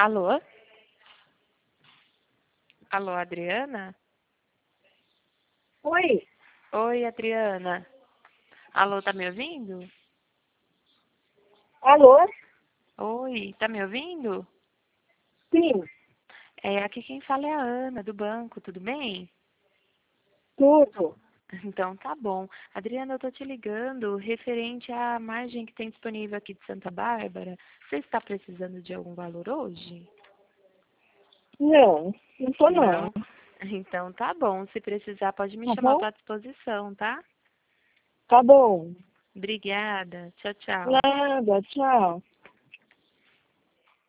Alô? Alô, Adriana? Oi, Oi, Adriana. Alô, tá me ouvindo? alô? Oi, tá me ouvindo? Sim, Aqui quem fala é a Ana, do banco, tudo bem? tudo. Então tá bom. Adriana, eu tô te ligando referente à margem que tem disponível aqui de Santa Bárbara. Você está precisando de algum valor hoje? Não tô não. Não? Então tá bom. Se precisar, pode me Tá chamar, bom? tô à disposição, tá? Tá bom. Obrigada. Tchau, tchau. Nada, tchau.